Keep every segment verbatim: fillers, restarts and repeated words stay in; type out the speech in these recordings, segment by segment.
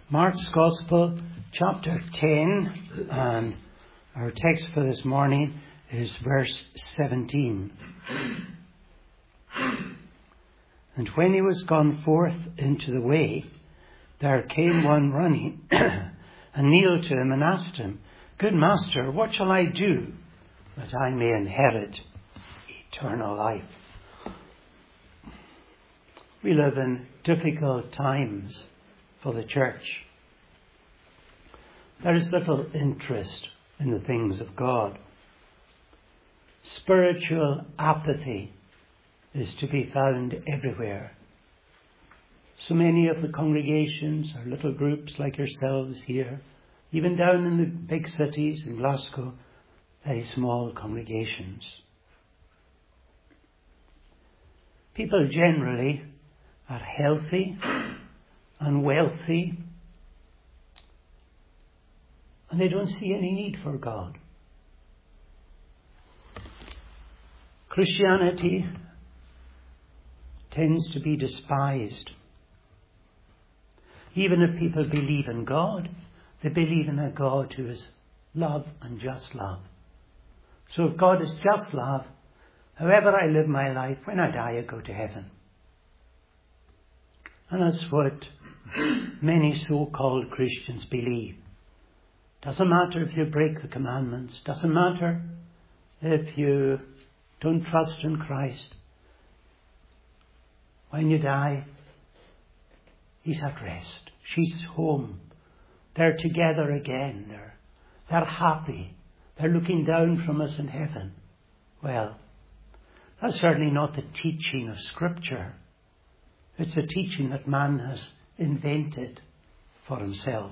Mark's Gospel, chapter ten, and our text for this morning is verse seventeen. And when he was gone forth into the way, there came one running, and kneeled to him and asked him, Good Master, what shall I do that I may inherit eternal life? We live in difficult times for the church. There is little interest in the things of God. Spiritual apathy is to be found everywhere. So many of the congregations are little groups like yourselves here, even down in the big cities in Glasgow, very small congregations. People generally are healthy and wealthy, and they don't see any need for God. Christianity tends to be despised. Even if people believe in God, they believe in a God who is love and just love. So if God is just love, however I live my life, when I die I go to heaven. And that's what many so-called Christians believe. Doesn't matter if you break the commandments. Doesn't matter if you don't trust in Christ. When you die, he's at rest. She's home. They're together again. They're, they're happy. They're looking down from us in heaven. Well, that's certainly not the teaching of Scripture. It's a teaching that man has invented for himself.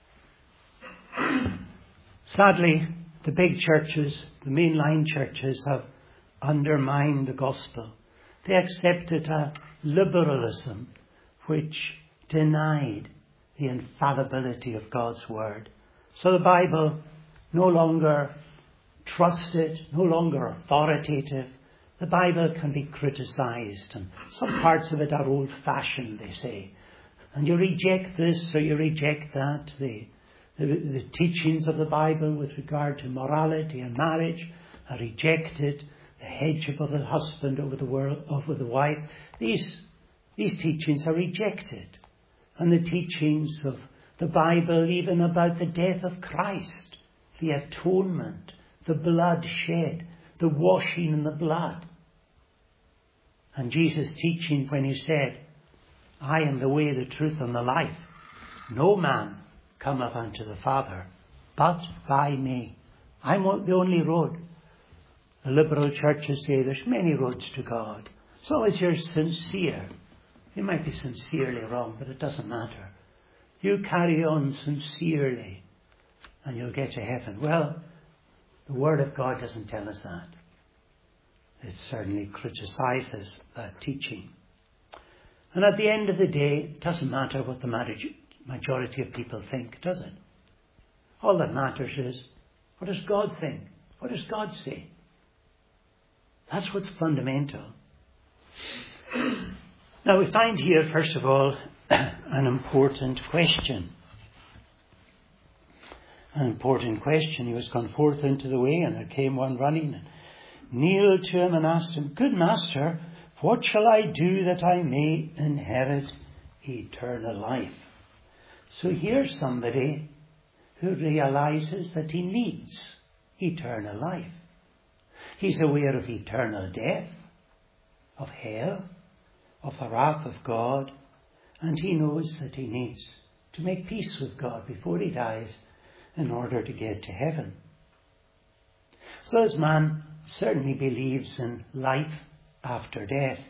Sadly, the big churches, the mainline churches, have undermined the gospel. They accepted a liberalism which denied the infallibility of God's word. So the Bible no longer trusted, no longer authoritative. The Bible can be criticized, and some parts of it are old-fashioned, they say. And you reject this or you reject that. The, the, the teachings of the Bible with regard to morality and marriage are rejected. The headship of the husband over the world, over the wife. These, these teachings are rejected. And the teachings of the Bible, even about the death of Christ, the atonement, the blood shed, the washing in the blood. And Jesus' teaching when he said, I am the way, the truth, and the life. No man cometh unto the Father but by me. I'm the only road. The liberal churches say there's many roads to God. As long as you're sincere. You might be sincerely wrong, but it doesn't matter. You carry on sincerely and you'll get to heaven. Well, the Word of God doesn't tell us that. It certainly criticizes that teaching. And at the end of the day, it doesn't matter what the majority of people think, does it? All that matters is, what does God think? What does God say? That's what's fundamental. Now we find here, first of all, an important question. An important question. He was gone forth into the way, and there came one running, and kneeled to him and asked him, Good Master, what shall I do that I may inherit eternal life? So here's somebody who realizes that he needs eternal life. He's aware of eternal death, of hell, of the wrath of God, and he knows that he needs to make peace with God before he dies in order to get to heaven. So this man certainly believes in life after death.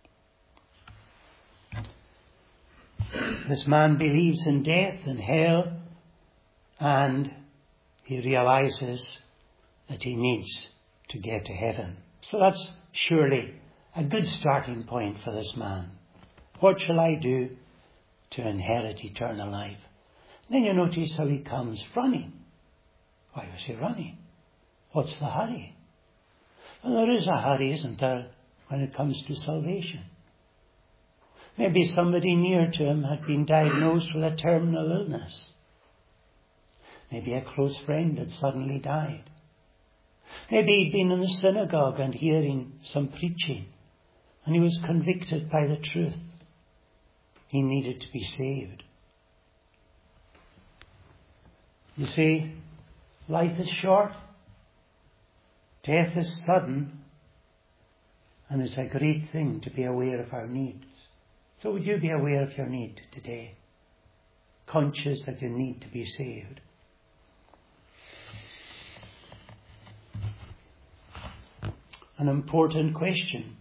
This man believes in death and hell, and he realizes that he needs to get to heaven. So that's surely a good starting point for this man. What shall I do to inherit eternal life? Then you notice how he comes running. Why was he running? What's the hurry? Well, there is a hurry, isn't there, when it comes to salvation. Maybe somebody near to him had been diagnosed with a terminal illness. Maybe a close friend had suddenly died. Maybe he'd been in the synagogue and hearing some preaching, and he was convicted by the truth. He needed to be saved. You see, life is short. Death is sudden. And it's a great thing to be aware of our needs. So would you be aware of your need today? Conscious that you need to be saved. An important question.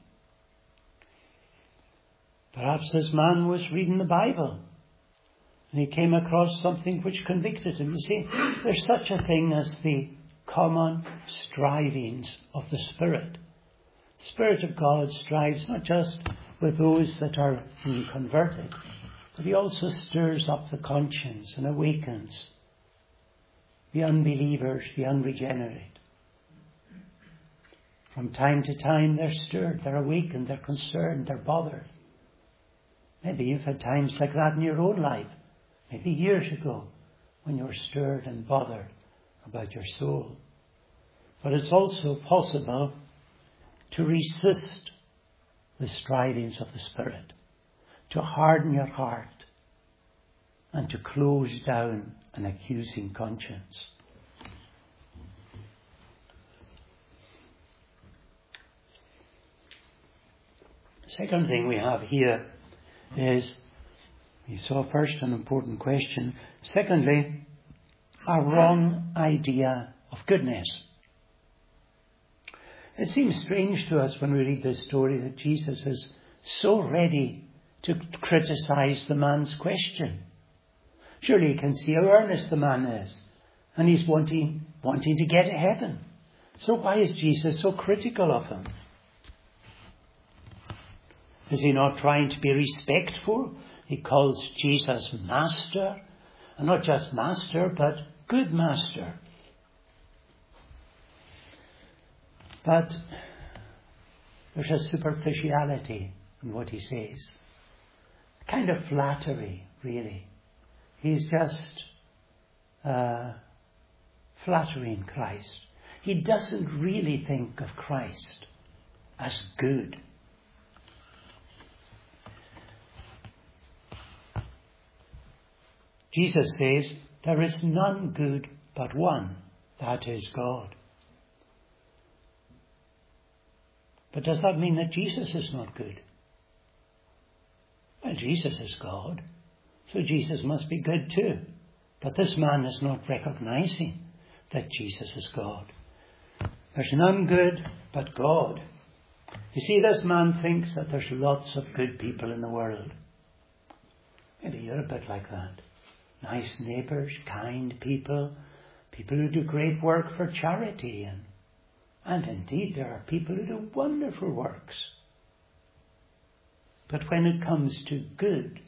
Perhaps this man was reading the Bible and he came across something which convicted him. You see, there's such a thing as the common strivings of the Spirit. The Spirit of God strives not just with those that are being converted, but he also stirs up the conscience and awakens the unbelievers, the unregenerate. From time to time they're stirred, they're awakened, they're concerned, they're bothered. Maybe you've had times like that in your own life, maybe years ago, when you were stirred and bothered about your soul. But it's also possible to resist the strivings of the Spirit, to harden your heart, and to close down an accusing conscience. Second thing we have here is, we saw first an important question. Secondly, a wrong idea of goodness. It seems strange to us when we read this story that Jesus is so ready to criticize the man's question. Surely he can see how earnest the man is, and he's wanting, wanting to get to heaven. So why is Jesus so critical of him? Is he not trying to be respectful? He calls Jesus Master, and not just Master, but good Master. But there's a superficiality in what he says. A kind of flattery, really. He's just uh, flattering Christ. He doesn't really think of Christ as good. Jesus says, there is none good but one, that is God. But does that mean that Jesus is not good? Well, Jesus is God, so Jesus must be good too. But this man is not recognizing that Jesus is God. There's none good but God. You see, this man thinks that there's lots of good people in the world. Maybe you're a bit like that. Nice neighbours, kind people, people who do great work for charity. And, and indeed, there are people who do wonderful works. But when it comes to good,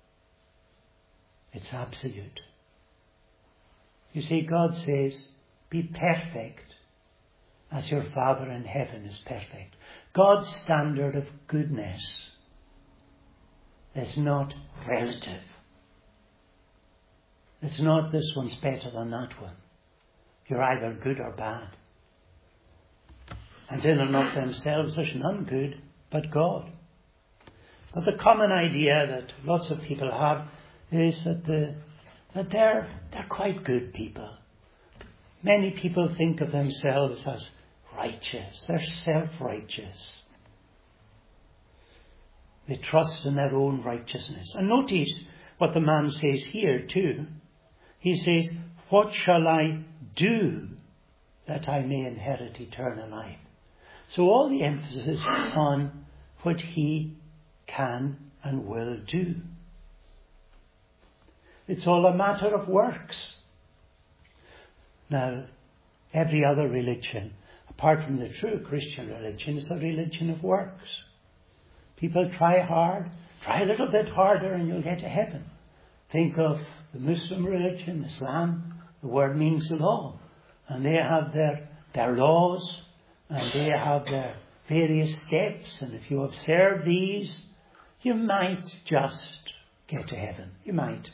it's absolute. You see, God says, be perfect as your Father in heaven is perfect. God's standard of goodness is not relative. It's not this one's better than that one. You're either good or bad. And in and of themselves, there's none good but God. But the common idea that lots of people have is that the, that they're they're quite good people. Many people think of themselves as righteous. They're self-righteous. They trust in their own righteousness. And notice what the man says here too. He says, what shall I do that I may inherit eternal life? So all the emphasis on what he can and will do. It's all a matter of works. Now, every other religion, apart from the true Christian religion, is a religion of works. People try hard, try a little bit harder and you'll get to heaven. Think of the Muslim religion, Islam. The word means law. And they have their, their laws and they have their various steps. And if you observe these, you might just get to heaven. You might.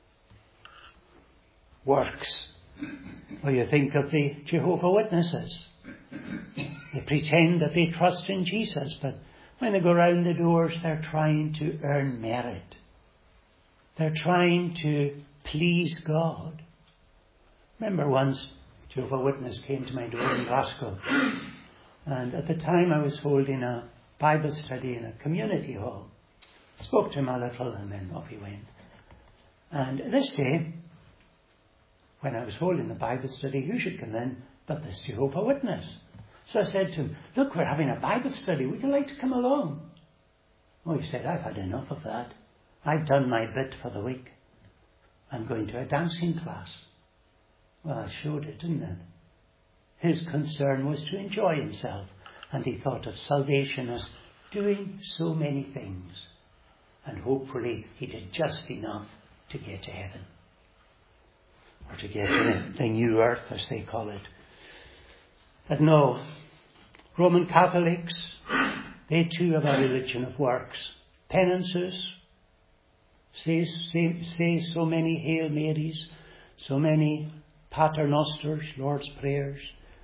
Works. Or you think of the Jehovah's Witnesses. They pretend that they trust in Jesus, but when they go round the doors, they're trying to earn merit. They're trying to please God. Remember once, Jehovah's Witness came to my door in Glasgow, and at the time I was holding a Bible study in a community hall. Spoke to him a little, and then off he went. And this day, when I was holding the Bible study, you should come in, but this Jehovah's Witness. So I said to him, look, we're having a Bible study. Would you like to come along? Oh, he said, I've had enough of that. I've done my bit for the week. I'm going to a dancing class. Well, I showed it, didn't it? His concern was to enjoy himself, and he thought of salvation as doing so many things. And hopefully he did just enough to get to heaven. Or to get to the new earth, as they call it. But no, Roman Catholics, they too have a religion of works. Penances, say, say, say so many Hail Marys, so many Pater Nosters, Lord's Prayers.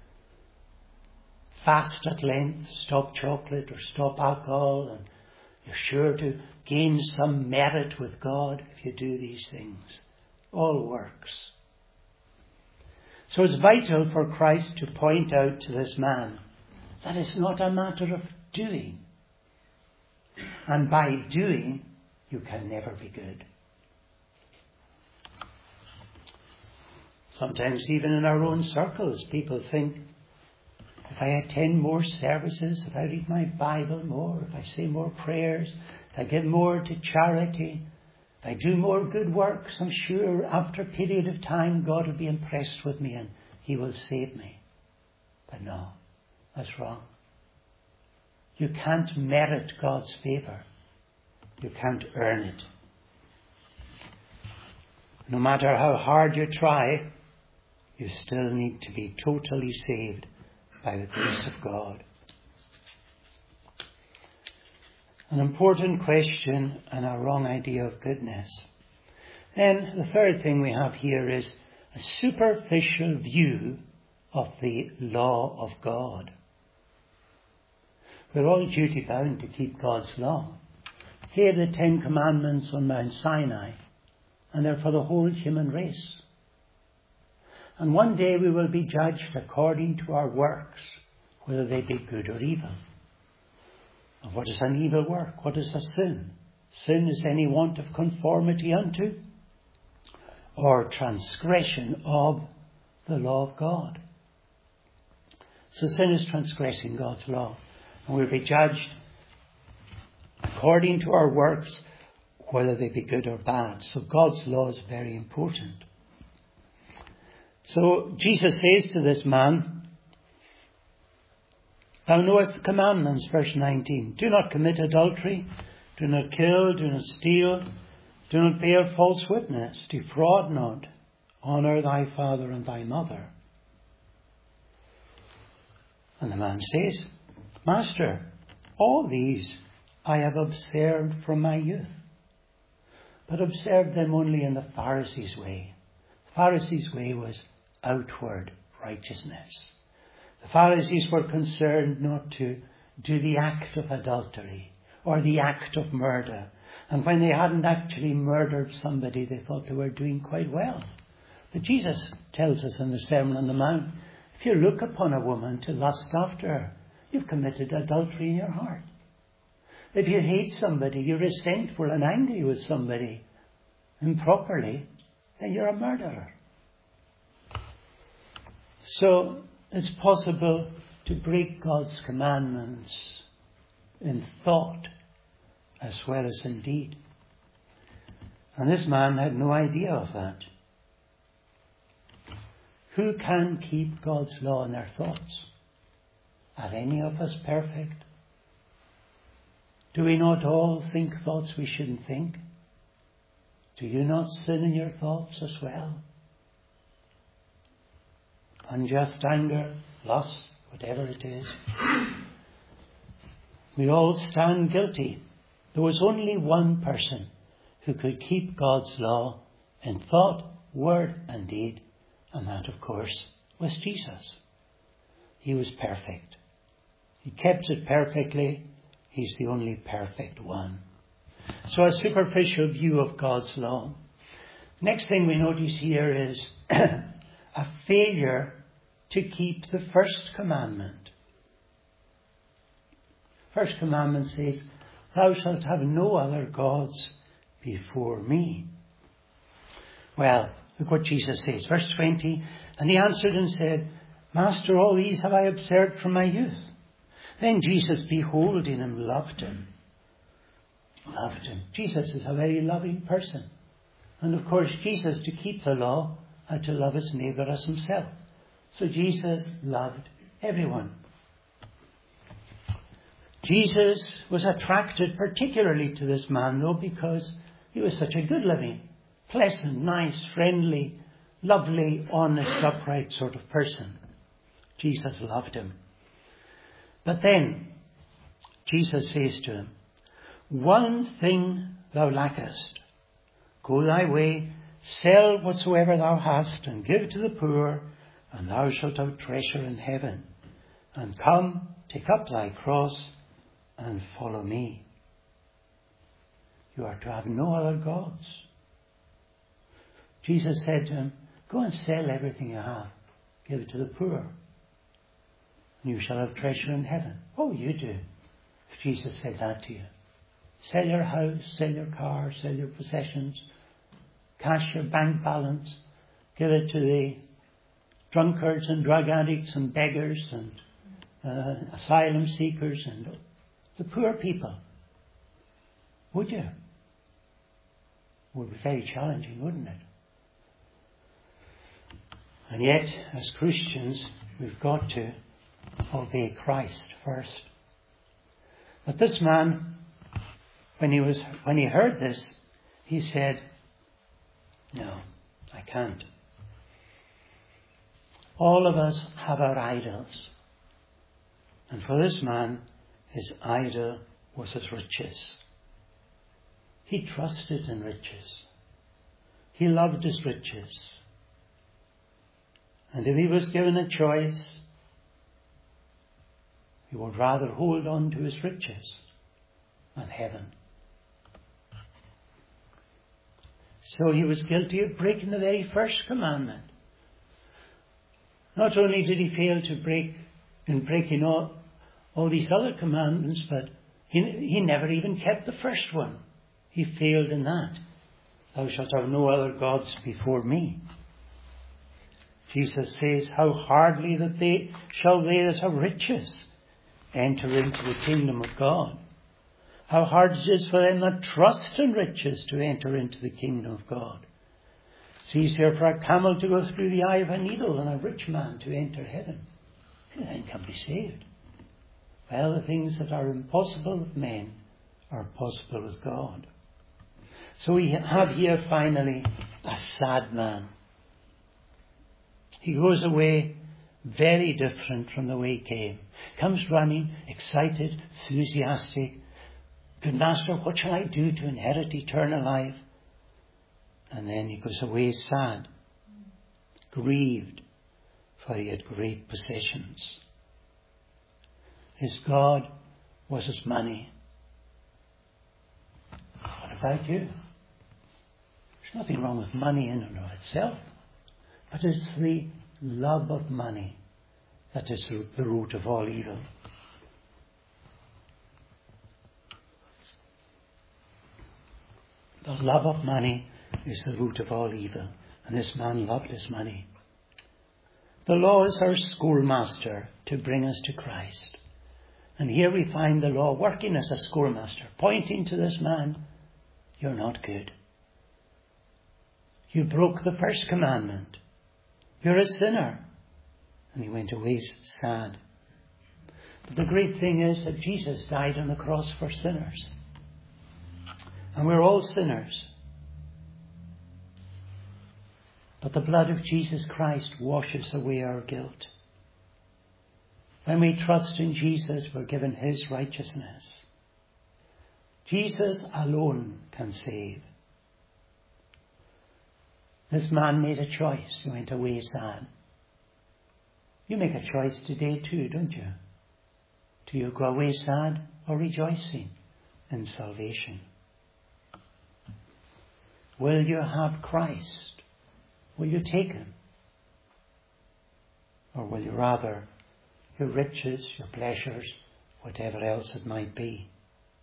Fast at length, stop chocolate or stop alcohol, and you're sure to gain some merit with God if you do these things. All works. So it's vital for Christ to point out to this man that it's not a matter of doing. And by doing, you can never be good. Sometimes even in our own circles, people think, if I attend more services, if I read my Bible more, if I say more prayers, if I give more to charity, if I do more good works, I'm sure after a period of time God will be impressed with me and He will save me. But no, that's wrong. You can't merit God's favour. You can't earn it. No matter how hard you try, you still need to be totally saved by the grace of God. An important question and a wrong idea of goodness. Then the third thing we have here is a superficial view of the law of God. We're all duty bound to keep God's law. Here are the Ten Commandments on Mount Sinai, and they're for the whole human race. And one day we will be judged according to our works, whether they be good or evil. And what is an evil work? What is a sin? Sin is any want of conformity unto or transgression of the law of God. So sin is transgressing God's law. And we'll be judged according to our works, whether they be good or bad. So God's law is very important. So Jesus says to this man, thou knowest the commandments, verse nineteen. Do not commit adultery, do not kill, do not steal, do not bear false witness, defraud not, honour thy father and thy mother. And the man says, Master, all these I have observed from my youth, but observed them only in the Pharisees' way. The Pharisees' way was outward righteousness. The Pharisees were concerned not to do the act of adultery or the act of murder. And when they hadn't actually murdered somebody, they thought they were doing quite well. But Jesus tells us in the Sermon on the Mount, if you look upon a woman to lust after her, you've committed adultery in your heart. If you hate somebody, you're resentful and angry with somebody improperly, then you're a murderer. So it's possible to break God's commandments in thought as well as in deed. And this man had no idea of that. Who can keep God's law in their thoughts? Are any of us perfect? Do we not all think thoughts we shouldn't think? Do you not sin in your thoughts as well? Unjust anger, lust, whatever it is. We all stand guilty. There was only one person who could keep God's law in thought, word and deed, and that, of course, was Jesus. He was perfect. He kept it perfectly. He's the only perfect one. So a superficial view of God's law. Next thing we notice here is a failure to keep the first commandment. First commandment says, "Thou shalt have no other gods before me." Well, look what Jesus says. Verse twenty, "And he answered and said, Master, all these have I observed from my youth." Then Jesus, beholding him, loved him. Loved him. Jesus is a very loving person. And of course, Jesus, to keep the law, had to love his neighbour as himself. So Jesus loved everyone. Jesus was attracted particularly to this man, though, because he was such a good-living, pleasant, nice, friendly, lovely, honest, upright sort of person. Jesus loved him. But then, Jesus says to him, "One thing thou lackest. Go thy way, sell whatsoever thou hast, and give to the poor, and thou shalt have treasure in heaven. And come, take up thy cross, and follow me." You are to have no other gods. Jesus said to him, "Go and sell everything you have, give it to the poor, and you shall have treasure in heaven." What would you do if Jesus said that to you? Sell your house, sell your car, sell your possessions, cash your bank balance, give it to the drunkards and drug addicts and beggars and uh, asylum seekers and the poor people. Would you? It would be very challenging, wouldn't it? And yet, as Christians, we've got to obey Christ first. But this man, when he was when he heard this, he said, "No, I can't." All of us have our idols. And for this man, his idol was his riches. He trusted in riches. He loved his riches. And if he was given a choice, he would rather hold on to his riches than heaven. So he was guilty of breaking the very first commandment. Not only did he fail to break in breaking all, all these other commandments, but he, he never even kept the first one. He failed in that. "Thou shalt have no other gods before me." Jesus says, "How hardly that they shall they that have riches enter into the kingdom of God. How hard it is for them that trust in riches to enter into the kingdom of God. It's easier for a camel to go through the eye of a needle than a rich man to enter heaven. Who then can be saved?" Well, the things that are impossible with men are possible with God. So we have here finally a sad man. He goes away very different from the way he came. Comes running, excited, enthusiastic. "Good Master, what shall I do to inherit eternal life?" And then he goes away sad, grieved, for he had great possessions. His God was his money. What about you? There's nothing wrong with money in and of itself, but it's the love of money that is the root of all evil. The love of money is the root of all evil, and this man loved his money. The law is our schoolmaster to bring us to Christ. And here we find the law working as a schoolmaster, pointing to this man, "You're not good. You broke the first commandment. You're a sinner." And he went away sad. But the great thing is that Jesus died on the cross for sinners. And we're all sinners. But the blood of Jesus Christ washes away our guilt. When we trust in Jesus, we're given his righteousness. Jesus alone can save. This man made a choice. He went away sad. You make a choice today too, don't you? Do you go away sad or rejoicing in salvation? Will you have Christ? Will you take him? Or will you rather your riches, your pleasures, whatever else it might be?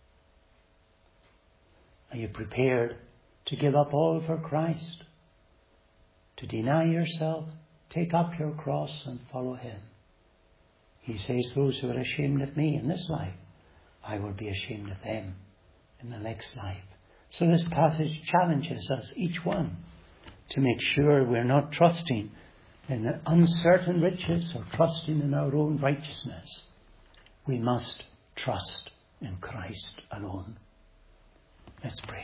Are you prepared to give up all for Christ? To deny yourself, take up your cross and follow him? He says, those who are ashamed of me in this life, I will be ashamed of them in the next life. So this passage challenges us, each one, to make sure we're not trusting in uncertain riches or trusting in our own righteousness. We must trust in Christ alone. Let's pray.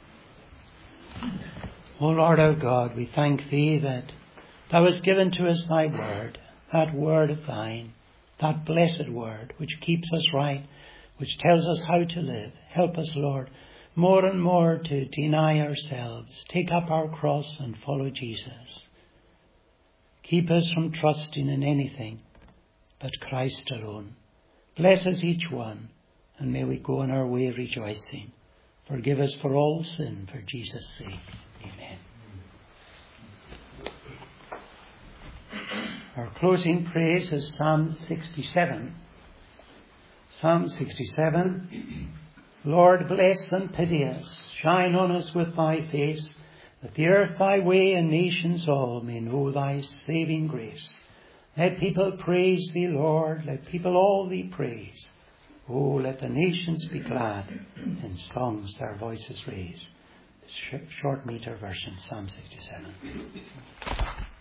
O Lord our God, we thank thee that thou hast given to us thy word, that word of thine, that blessed word which keeps us right, which tells us how to live. Help us, Lord, more and more to deny ourselves, take up our cross and follow Jesus. Keep us from trusting in anything but Christ alone. Bless us each one, and may we go on our way rejoicing. Forgive us for all sin, for Jesus' sake. Amen. Our closing praise is Psalm sixty-seven. Psalm sixty-seven. Lord, bless and pity us. Shine on us with thy face, that the earth thy way and nations all may know thy saving grace. Let people praise thee, Lord. Let people all thee praise. Oh, let the nations be glad. In songs their voices raise. This short meter version, Psalm sixty-seven.